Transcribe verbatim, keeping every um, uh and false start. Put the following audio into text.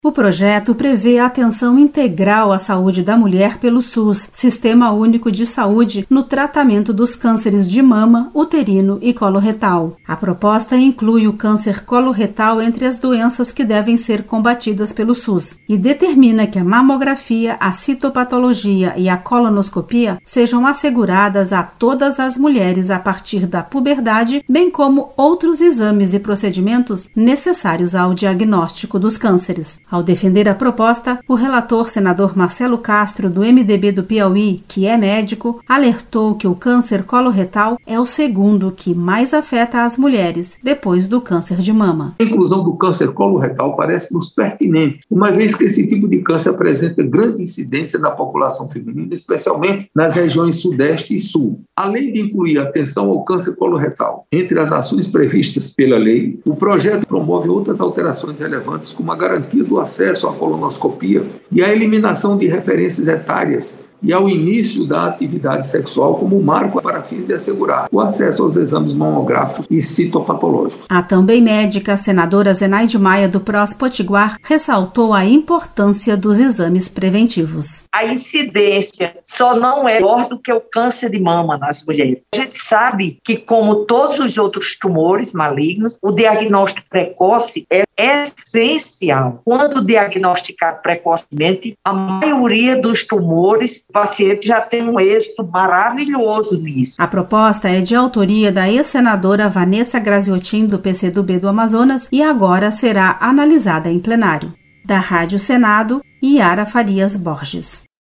O projeto prevê a atenção integral à saúde da mulher pelo SUS, Sistema Único de Saúde, no tratamento dos cânceres de mama, uterino e coloretal. A proposta inclui o câncer coloretal entre as doenças que devem ser combatidas pelo SUS e determina que a mamografia, a citopatologia e a colonoscopia sejam asseguradas a todas as mulheres a partir da puberdade, bem como outros exames e procedimentos necessários ao diagnóstico dos cânceres. Ao defender a proposta, o relator senador Marcelo Castro, do M D B do Piauí, que é médico, alertou que o câncer coloretal é o segundo que mais afeta as mulheres, depois do câncer de mama. A inclusão do câncer coloretal parece-nos pertinente, uma vez que esse tipo de câncer apresenta grande incidência na população feminina, especialmente nas regiões Sudeste e Sul. Além de incluir a atenção ao câncer coloretal entre as ações previstas pela lei, o projeto promove outras alterações relevantes, como a garantia do acesso à colonoscopia e a eliminação de referências etárias e ao início da atividade sexual como marco para fins de assegurar o acesso aos exames mamográficos e citopatológicos. A também médica, senadora Zenaide Maia, do P R O S Potiguar, ressaltou a importância dos exames preventivos. A incidência só não é maior do que o câncer de mama nas mulheres. A gente sabe que, como todos os outros tumores malignos, o diagnóstico precoce é essencial. Quando diagnosticado precocemente, a maioria dos tumores, o paciente já tem um êxito maravilhoso nisso. A proposta é de autoria da ex-senadora Vanessa Graziotin, do P C do B do Amazonas, e agora será analisada em plenário. Da Rádio Senado, Yara Farias Borges.